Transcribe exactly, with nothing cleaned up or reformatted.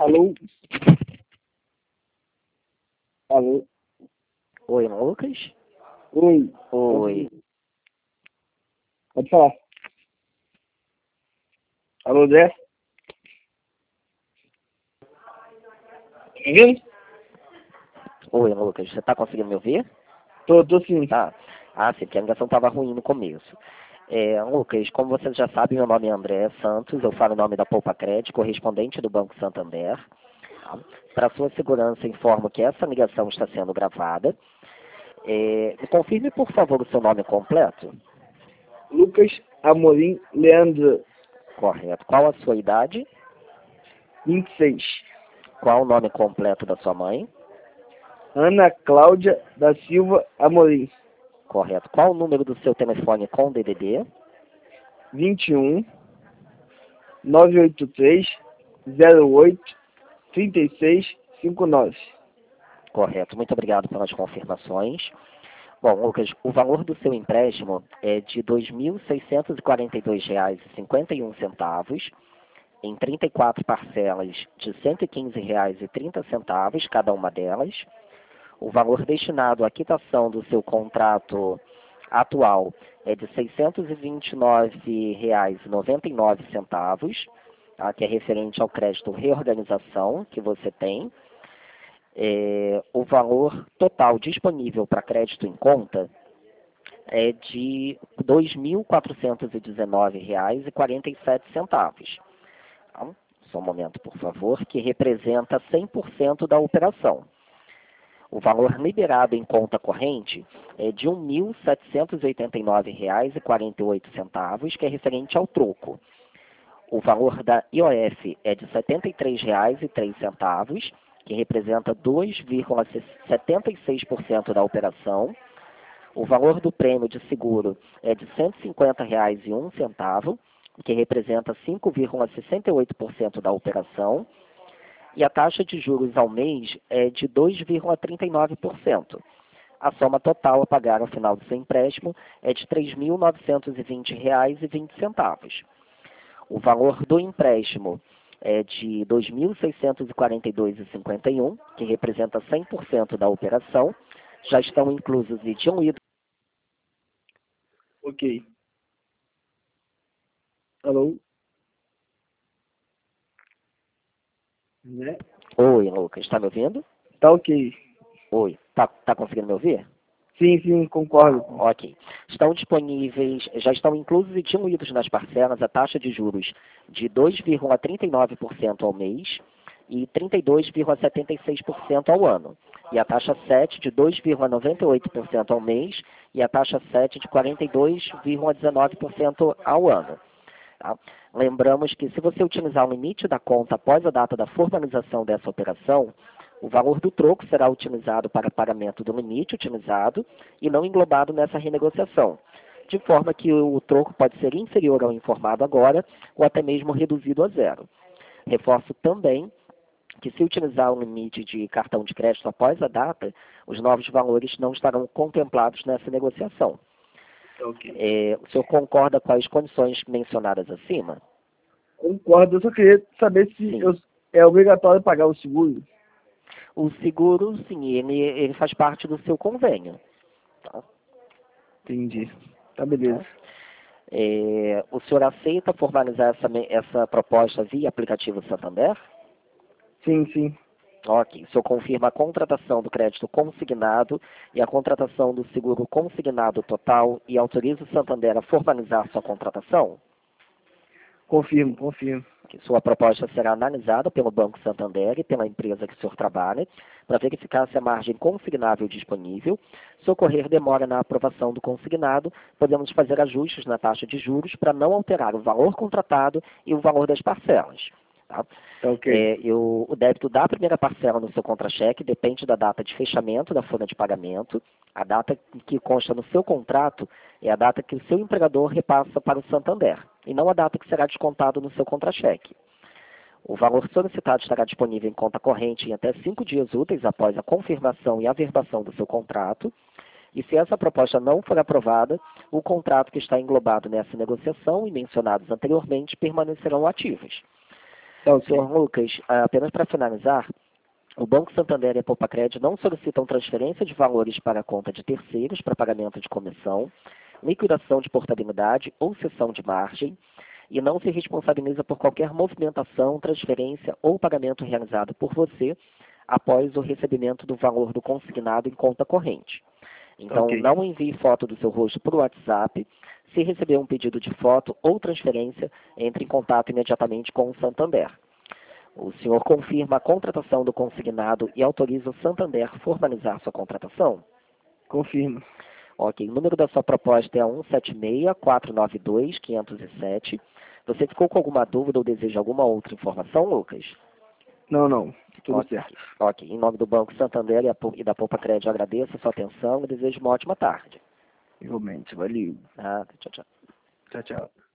Alô? Alô? Oi, Lucas? Oi. Oi. Pode falar. Alô, Zé? Ninguém? Oi, Lucas. Você tá conseguindo me ouvir? Tô, tô sim. Tá. Ah, sim, porque a ligação tava ruim no começo. É, Lucas, como você já sabe, meu nome é André Santos, eu falo o nome da Poupa Crédito, correspondente do Banco Santander. Tá? Para sua segurança, informo que essa ligação está sendo gravada. É, me confirme, por favor, o seu nome completo. Lucas Amorim Leandro, Correto. Qual a sua idade? vinte e seis. Qual o nome completo da sua mãe? Ana Cláudia da Silva Amorim, Correto. Qual o número do seu telefone com D D D? vinte e um, nove oito três, zero oito, trinta e seis, cinquenta e nove. Correto. Muito obrigado pelas confirmações. Bom, Lucas, o valor do seu empréstimo é de dois mil seiscentos e quarenta e dois reais e cinquenta e um centavos, em trinta e quatro parcelas de cento e quinze reais e trinta centavos cada uma delas. O valor destinado à quitação do seu contrato atual é de seiscentos e vinte e nove reais e noventa e nove centavos, tá, que é referente ao crédito reorganização que você tem. É, o valor total disponível para crédito em conta é de dois mil quatrocentos e dezenove reais e quarenta e sete centavos. Então, só um momento, por favor, que representa cem por cento da operação. O valor liberado em conta corrente é de um mil setecentos e oitenta e nove reais e quarenta e oito centavos, que é referente ao troco. O valor da I O F é de setenta e três reais e três centavos, que representa dois vírgula setenta e seis por cento da operação. O valor do prêmio de seguro é de cento e cinquenta reais e um centavo, que representa cinco vírgula sessenta e oito por cento da operação. E a taxa de juros ao mês é de dois vírgula trinta e nove por cento. A soma total a pagar ao final do seu empréstimo é de três mil novecentos e vinte reais e vinte centavos. O valor do empréstimo é de dois mil seiscentos e quarenta e dois reais e cinquenta e um, que representa cem por cento da operação. Já estão inclusos I D um e Ok. Alô? Né? Oi, Lucas, está me ouvindo? Tá ok. Oi, tá, tá conseguindo me ouvir? Sim, sim, Ah, concordo. ok. Estão disponíveis, já estão inclusos e diluídos nas parcelas a taxa de juros de dois vírgula trinta e nove por cento ao mês e trinta e dois vírgula setenta e seis por cento ao ano. E a taxa sete de dois vírgula noventa e oito por cento ao mês e a taxa sete de quarenta e dois vírgula dezenove por cento ao ano. Tá? Lembramos que se você utilizar o limite da conta após a data da formalização dessa operação, o valor do troco será utilizado para pagamento do limite utilizado e não englobado nessa renegociação, de forma que o troco pode ser inferior ao informado agora ou até mesmo reduzido a zero. Reforço também que se utilizar o limite de cartão de crédito após a data, os novos valores não estarão contemplados nessa negociação. Ok. É, o senhor concorda com as condições mencionadas acima? Concordo, eu só queria saber se Sim. eu, é obrigatório pagar o seguro. O seguro, sim, ele, ele faz parte do seu convênio. Tá? Entendi. Tá, beleza. Tá? É, o senhor aceita formalizar essa, me- essa proposta via aplicativo Santander? Sim, sim. Ok. O senhor confirma a contratação do crédito consignado e a contratação do seguro consignado total e autoriza o Santander a formalizar sua contratação? Confirmo, confirmo. Que sua proposta será analisada pelo Banco Santander e pela empresa que o senhor trabalha para verificar se a margem consignável disponível. Se ocorrer demora na aprovação do consignado, podemos fazer ajustes na taxa de juros para não alterar o valor contratado e o valor das parcelas. Tá? Tá ok. É, eu- o débito da primeira parcela no seu contra-cheque depende da data de fechamento da folha de pagamento. A data que consta no seu contrato é a data que o seu empregador repassa para o Santander, e não a data que será descontado no seu contra-cheque. O valor solicitado estará disponível em conta corrente em até cinco dias úteis após a confirmação e averbação do seu contrato. E se essa proposta não for aprovada, o contrato que está englobado nessa negociação e mencionados anteriormente permanecerão ativos. Tá ok. Senhor Lucas, apenas para finalizar, o Banco Santander e a Poupa-Crédito não solicitam transferência de valores para a conta de terceiros para pagamento de comissão, liquidação de portabilidade ou cessão de margem, e não se responsabiliza por qualquer movimentação, transferência ou pagamento realizado por você após o recebimento do valor do consignado em conta corrente. Então, Ok. não envie foto do seu rosto por WhatsApp. Se receber um pedido de foto ou transferência, entre em contato imediatamente com o Santander. O senhor confirma a contratação do consignado e autoriza o Santander a formalizar sua contratação? Confirmo. Ok, o número da sua proposta é um sete seis, quatro nove dois, cinco zero sete. Você ficou com alguma dúvida ou deseja alguma outra informação, Lucas? Não, não. Tudo Ok, certo. ok. Em nome do Banco Santander e a Pou- e da Poupa-Crédito, eu agradeço a sua atenção e desejo uma ótima tarde. Igualmente. Valeu. Ah, tchau, tchau. Tchau, tchau.